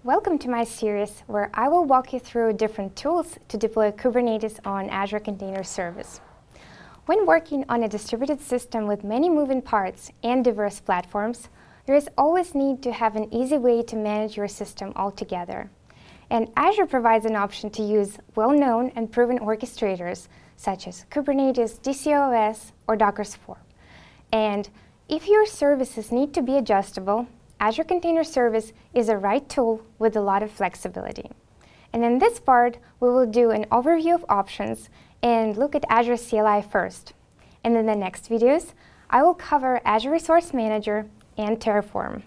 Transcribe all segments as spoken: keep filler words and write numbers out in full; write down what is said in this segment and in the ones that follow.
Welcome to my series where I will walk you through different tools to deploy Kubernetes on Azure Container Service. When working on a distributed system with many moving parts and diverse platforms, there is always need to have an easy way to manage your system altogether. And Azure provides an option to use well-known and proven orchestrators such as Kubernetes, D C O S, or Docker Swarm. And if your services need to be adjustable, Azure Container Service is a right tool with a lot of flexibility. And in this part, we will do an overview of options and look at Azure C L I first. And in the next videos, I will cover Azure Resource Manager and Terraform.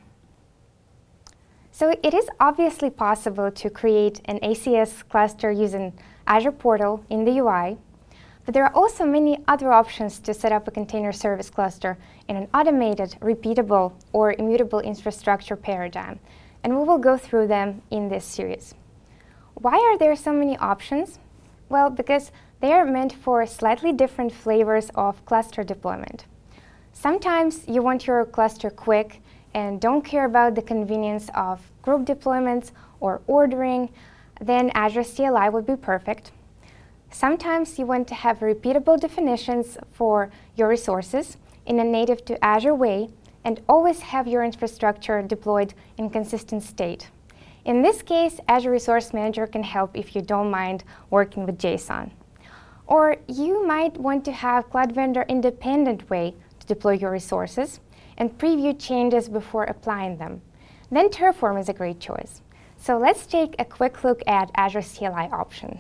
So it is obviously possible to create an A C S cluster using Azure Portal in the U I, but there are also many other options to set up a container service cluster in an automated, repeatable, or immutable infrastructure paradigm, and we will go through them in this series. Why are there so many options? Well, because they are meant for slightly different flavors of cluster deployment. Sometimes you want your cluster quick and don't care about the convenience of group deployments or ordering, then Azure C L I would be perfect. Sometimes you want to have repeatable definitions for your resources in a native to Azure way and always have your infrastructure deployed in consistent state. In this case, Azure Resource Manager can help if you don't mind working with JSON. Or you might want to have Cloud Vendor independent way to deploy your resources and preview changes before applying them. Then Terraform is a great choice. So let's take a quick look at Azure C L I option.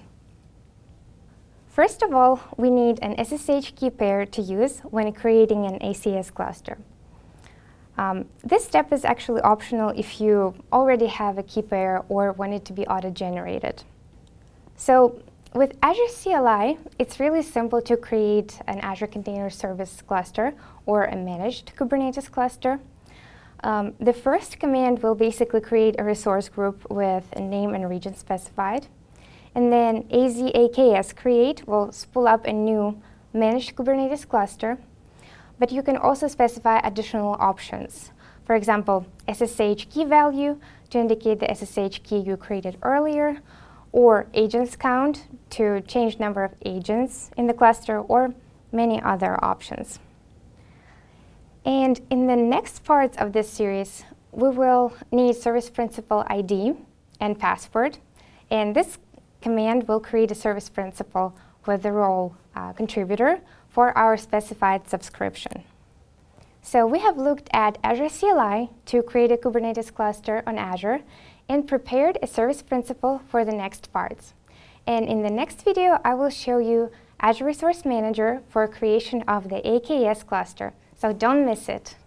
First of all, we need an S S H key pair to use when creating an A C S cluster. Um, this step is actually optional if you already have a key pair or want it to be auto-generated. So with Azure C L I, it's really simple to create an Azure Container Service cluster or a managed Kubernetes cluster. Um, the first command will basically create a resource group with a name and region specified. And then azaks create will spool up a new managed Kubernetes cluster. But you can also specify additional options. For example, S S H key value to indicate the S S H key you created earlier, or agents count to change number of agents in the cluster, or many other options. And in the next parts of this series, we will need service principal I D and password. And this command will create a service principal with the role uh, contributor for our specified subscription. So we have looked at Azure C L I to create a Kubernetes cluster on Azure and prepared a service principal for the next parts. And in the next video, I will show you Azure Resource Manager for creation of the A K S cluster. So don't miss it.